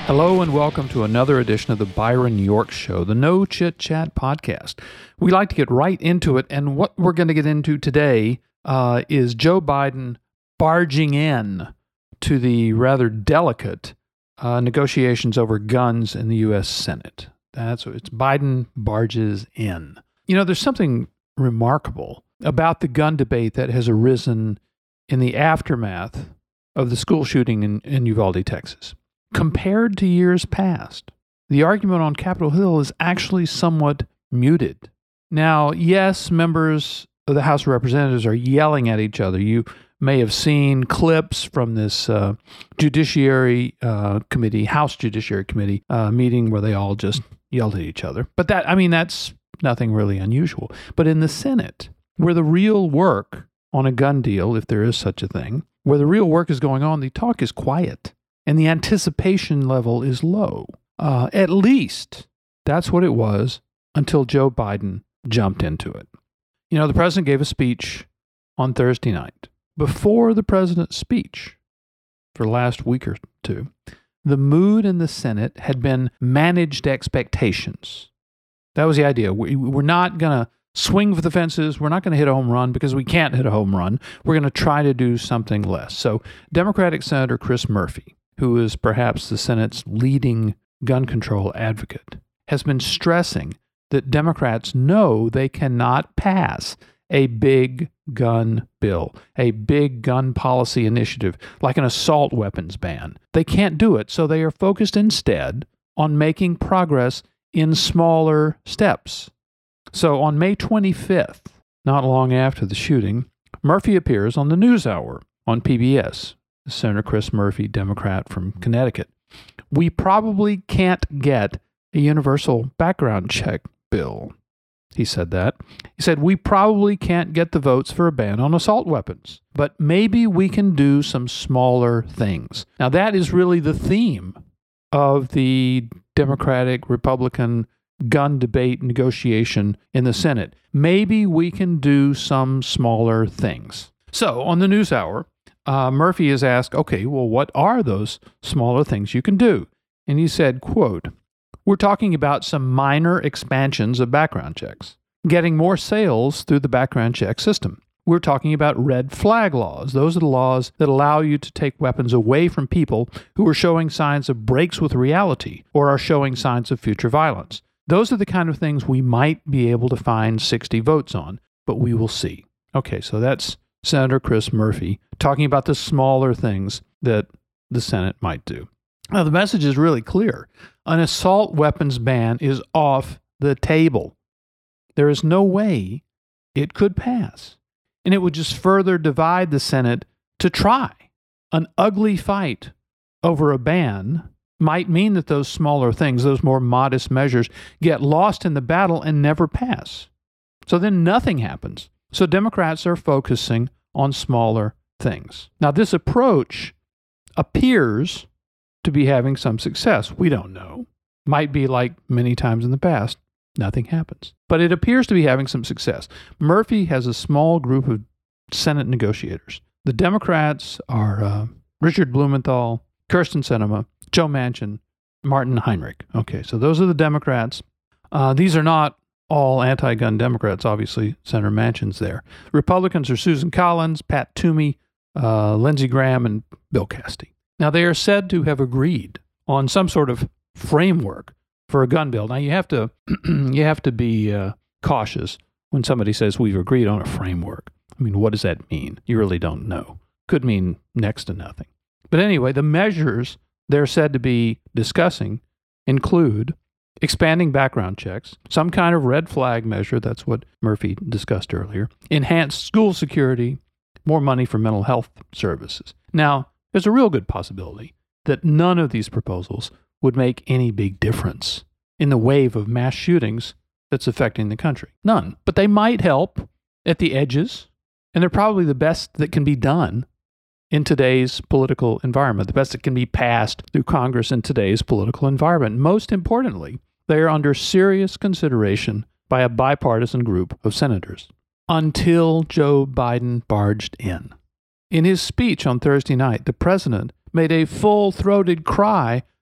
Hello and welcome to another edition of the Byron York Show, the No Chit Chat podcast. We like to get right into it, and what we're going to get into today is Joe Biden barging in to the rather delicate negotiations over guns in the U.S. Senate. That's what it's. Biden barges in. You know, there's something remarkable about the gun debate that has arisen in the aftermath of the school shooting in Uvalde, Texas. Compared to years past, the argument on Capitol Hill is actually somewhat muted. Now, yes, members of the House of Representatives are yelling at each other. You may have seen clips from this Judiciary Committee, House Judiciary Committee meeting where they all just yelled at each other. But that's nothing really unusual. But in the Senate, where the real work on a gun deal, if there is such a thing, where the real work is going on, the talk is quiet. And the anticipation level is low. At least that's what it was until Joe Biden jumped into it. You know, the president gave a speech on Thursday night. Before the president's speech, for the last week or two, the mood in the Senate had been managed expectations. That was the idea. We're not going to swing for the fences. We're not going to hit a home run because we can't hit a home run. We're going to try to do something less. So Democratic Senator Chris Murphy, who is perhaps the Senate's leading gun control advocate, has been stressing that Democrats know they cannot pass a big gun bill, a big gun policy initiative, like an assault weapons ban. They can't do it, so they are focused instead on making progress in smaller steps. So on May 25th, not long after the shooting, Murphy appears on the NewsHour on PBS. Senator Chris Murphy, Democrat from Connecticut. We probably can't get a universal background check bill. He said that. He said, we probably can't get the votes for a ban on assault weapons, but maybe we can do some smaller things. Now, that is really the theme of the Democratic-Republican gun debate negotiation in the Senate. Maybe we can do some smaller things. So, on the NewsHour, Murphy is asked, okay, well, what are those smaller things you can do? And he said, quote, we're talking about some minor expansions of background checks, getting more sales through the background check system. We're talking about red flag laws. Those are the laws that allow you to take weapons away from people who are showing signs of breaks with reality or are showing signs of future violence. Those are the kind of things we might be able to find 60 votes on, but we will see. Okay, so that's Senator Chris Murphy talking about the smaller things that the Senate might do. Now, the message is really clear. An assault weapons ban is off the table. There is no way it could pass. And it would just further divide the Senate to try. An ugly fight over a ban might mean that those smaller things, those more modest measures, get lost in the battle and never pass. So then nothing happens. So Democrats are focusing on smaller things. Now, this approach appears to be having some success. We don't know. Might be like many times in the past, nothing happens. But it appears to be having some success. Murphy has a small group of Senate negotiators. The Democrats are Richard Blumenthal, Kyrsten Sinema, Joe Manchin, Martin Heinrich. Okay, so those are the Democrats. These are not all anti-gun Democrats, obviously. Senator Manchin's there. Republicans are Susan Collins, Pat Toomey, Lindsey Graham, and Bill Cassidy. Now, they are said to have agreed on some sort of framework for a gun bill. Now, you have to be cautious when somebody says we've agreed on a framework. I mean, what does that mean? You really don't know. Could mean next to nothing. But anyway, the measures they're said to be discussing include expanding background checks, some kind of red flag measure, that's what Murphy discussed earlier, enhanced school security, more money for mental health services. Now, there's a real good possibility that none of these proposals would make any big difference in the wave of mass shootings that's affecting the country. None. But they might help at the edges, and they're probably the best that can be done in today's political environment, the best that can be passed through Congress in today's political environment. Most importantly, they are under serious consideration by a bipartisan group of senators until Joe Biden barged in. In his speech on Thursday night, the president made a full-throated cry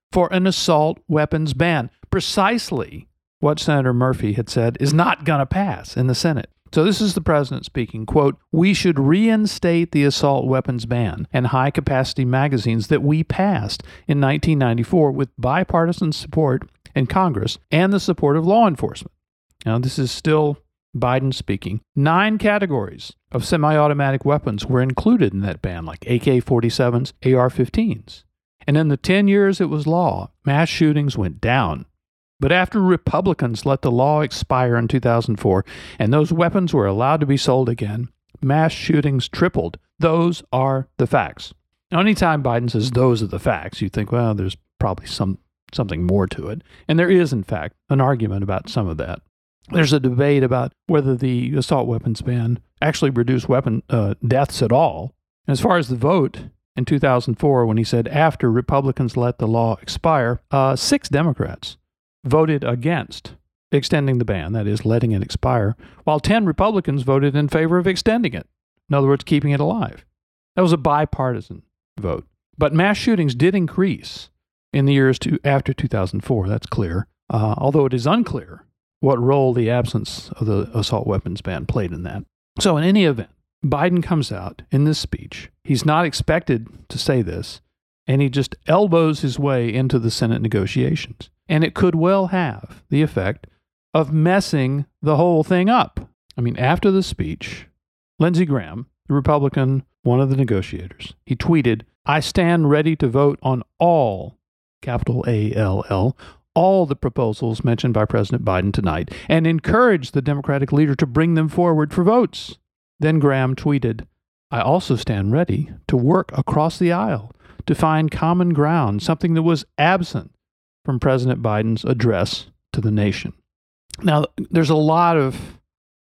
for an assault weapons ban. Precisely what Senator Murphy had said is not going to pass in the Senate. So this is the president speaking, quote, "We should reinstate the assault weapons ban and high-capacity magazines that we passed in 1994 with bipartisan support in Congress and the support of law enforcement." Now, this is still Biden speaking. 9 categories of semi-automatic weapons were included in that ban, like AK-47s, AR-15s. And in the 10 years it was law, mass shootings went down. But after Republicans let the law expire in 2004 and those weapons were allowed to be sold again, mass shootings tripled. Those are the facts. Now, anytime Biden says those are the facts, you think, well, there's probably something more to it. And there is, in fact, an argument about some of that. There's a debate about whether the assault weapons ban actually reduced weapon deaths at all. As far as the vote in 2004, when he said after Republicans let the law expire, 6 Democrats voted against extending the ban, that is, letting it expire, while 10 Republicans voted in favor of extending it. In other words, keeping it alive. That was a bipartisan vote. But mass shootings did increase in the years after 2004, that's clear, although it is unclear what role the absence of the assault weapons ban played in that. So in any event, Biden comes out in this speech. He's not expected to say this, and he just elbows his way into the Senate negotiations. And it could well have the effect of messing the whole thing up. I mean, after the speech, Lindsey Graham, the Republican, one of the negotiators, he tweeted, "I stand ready to vote on all, capital ALL, all the proposals mentioned by President Biden tonight, and encourage the Democratic leader to bring them forward for votes." Then Graham tweeted, "I also stand ready to work across the aisle to find common ground, something that was absent from President Biden's address to the nation." Now, there's a lot of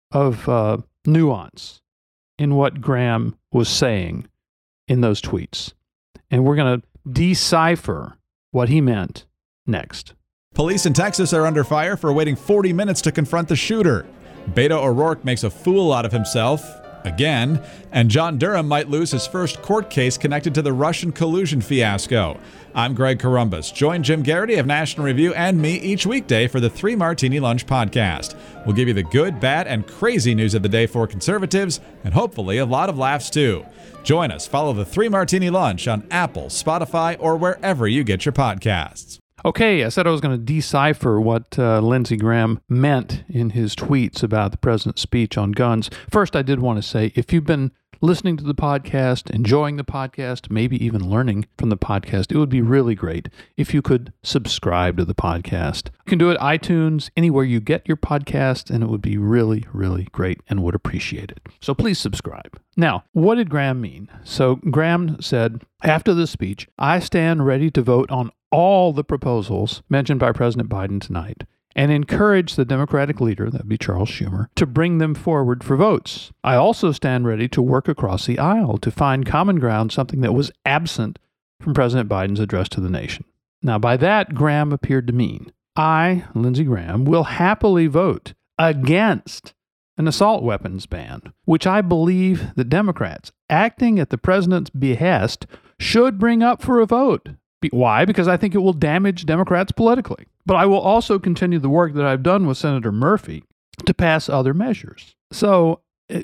nuance in what Graham was saying in those tweets, and we're going to decipher what he meant next. Police in Texas are under fire for waiting 40 minutes to confront the shooter. Beto O'Rourke makes a fool out of himself again, and John Durham might lose his first court case connected to the Russian collusion fiasco. I'm Greg Corombos. Join Jim Garrity of National Review and me each weekday for the 3 Martini Lunch podcast. We'll give you the good, bad, and crazy news of the day for conservatives, and hopefully a lot of laughs too. Join us. Follow the 3 Martini Lunch on Apple, Spotify, or wherever you get your podcasts. Okay, I said I was going to decipher what Lindsey Graham meant in his tweets about the president's speech on guns. First, I did want to say, if you've been listening to the podcast, enjoying the podcast, maybe even learning from the podcast, it would be really great if you could subscribe to the podcast. You can do it iTunes, anywhere you get your podcast, and it would be really, really great and would appreciate it. So please subscribe. Now, what did Graham mean? So Graham said, after the speech, "I stand ready to vote on all the proposals mentioned by President Biden tonight and encourage the Democratic leader," that'd be Charles Schumer, "to bring them forward for votes. I also stand ready to work across the aisle to find common ground, something that was absent from President Biden's address to the nation." Now, by that, Graham appeared to mean, I, Lindsey Graham, will happily vote against an assault weapons ban, which I believe the Democrats, acting at the president's behest, should bring up for a vote. Why? Because I think it will damage Democrats politically. But I will also continue the work that I've done with Senator Murphy to pass other measures. So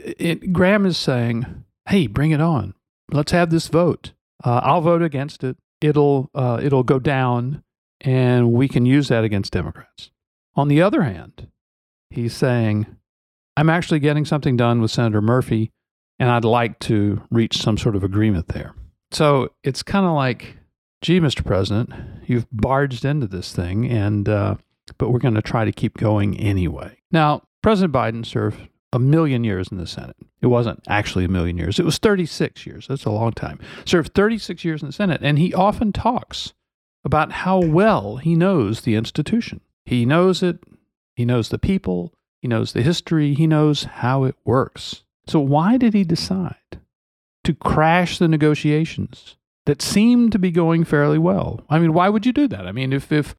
Graham is saying, hey, bring it on. Let's have this vote. I'll vote against it. It'll go down, and we can use that against Democrats. On the other hand, he's saying, I'm actually getting something done with Senator Murphy, and I'd like to reach some sort of agreement there. So it's kind of like, gee, Mr. President, you've barged into this thing, but we're going to try to keep going anyway. Now, President Biden served 1,000,000 years in the Senate. It wasn't actually 1,000,000 years. It was 36 years. That's a long time. Served 36 years in the Senate, and he often talks about how well he knows the institution. He knows it. He knows the people. He knows the history. He knows how it works. So why did he decide to crash the negotiations that seemed to be going fairly well? I mean, why would you do that? I mean, if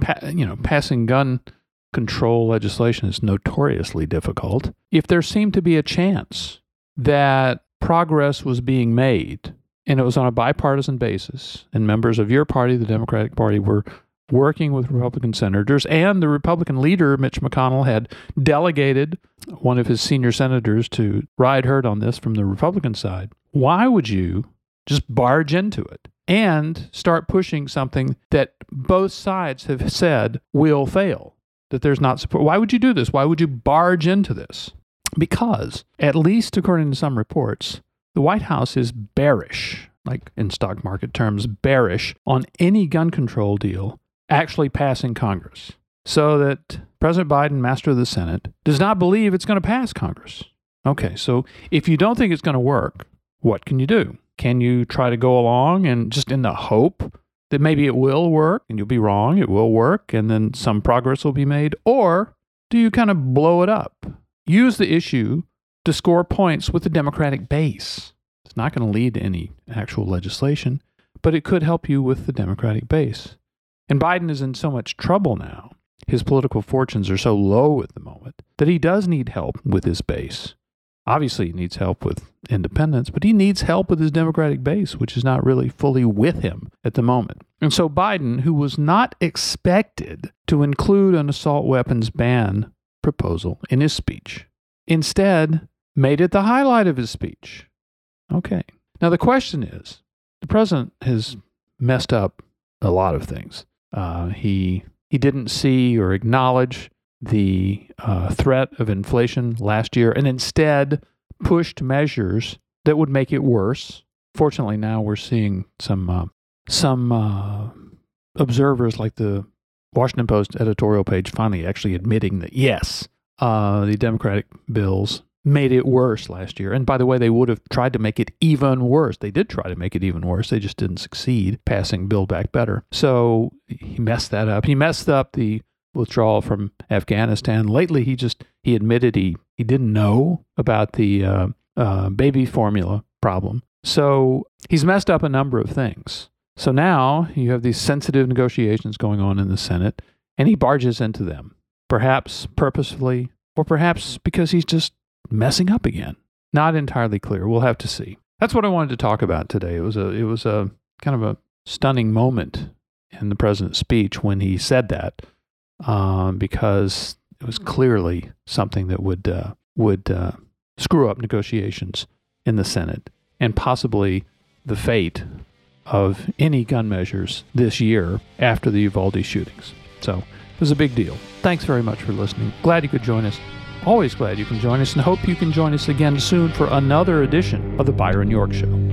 passing gun control legislation is notoriously difficult, if there seemed to be a chance that progress was being made and it was on a bipartisan basis, and members of your party, the Democratic Party, were working with Republican senators, and the Republican leader, Mitch McConnell, had delegated one of his senior senators to ride herd on this from the Republican side, why would you just barge into it and start pushing something that both sides have said will fail, that there's not support? Why would you do this? Why would you barge into this? Because, at least according to some reports, the White House is bearish, like in stock market terms, bearish on any gun control deal actually passing Congress. So that President Biden, master of the Senate, does not believe it's going to pass Congress. Okay, so if you don't think it's going to work, what can you do? Can you try to go along and just in the hope that maybe it will work, and you'll be wrong, it will work, and then some progress will be made? Or do you kind of blow it up? Use the issue to score points with the Democratic base. It's not going to lead to any actual legislation, but it could help you with the Democratic base. And Biden is in so much trouble now, his political fortunes are so low at the moment, that he does need help with his base. Obviously, he needs help with independents, but he needs help with his Democratic base, which is not really fully with him at the moment. And so Biden, who was not expected to include an assault weapons ban proposal in his speech, instead made it the highlight of his speech. Okay. Now, the question is, the president has messed up a lot of things. He didn't see or acknowledge the threat of inflation last year, and instead pushed measures that would make it worse. Fortunately, now we're seeing some observers like the Washington Post editorial page finally actually admitting that, yes, the Democratic bills made it worse last year. And by the way, they would have tried to make it even worse. They did try to make it even worse. They just didn't succeed passing Build Back Better. So he messed that up. He messed up the withdrawal from Afghanistan. Lately, he admitted he didn't know about the baby formula problem. So he's messed up a number of things. So now you have these sensitive negotiations going on in the Senate, and he barges into them, perhaps purposefully, or perhaps because he's just messing up again. Not entirely clear. We'll have to see. That's what I wanted to talk about today. It was a kind of a stunning moment in the president's speech when he said that, because it was clearly something that would screw up negotiations in the Senate and possibly the fate of any gun measures this year after the Uvalde shootings. So it was a big deal. Thanks very much for listening. Glad you could join us. Always glad you can join us, and hope you can join us again soon for another edition of The Byron York Show.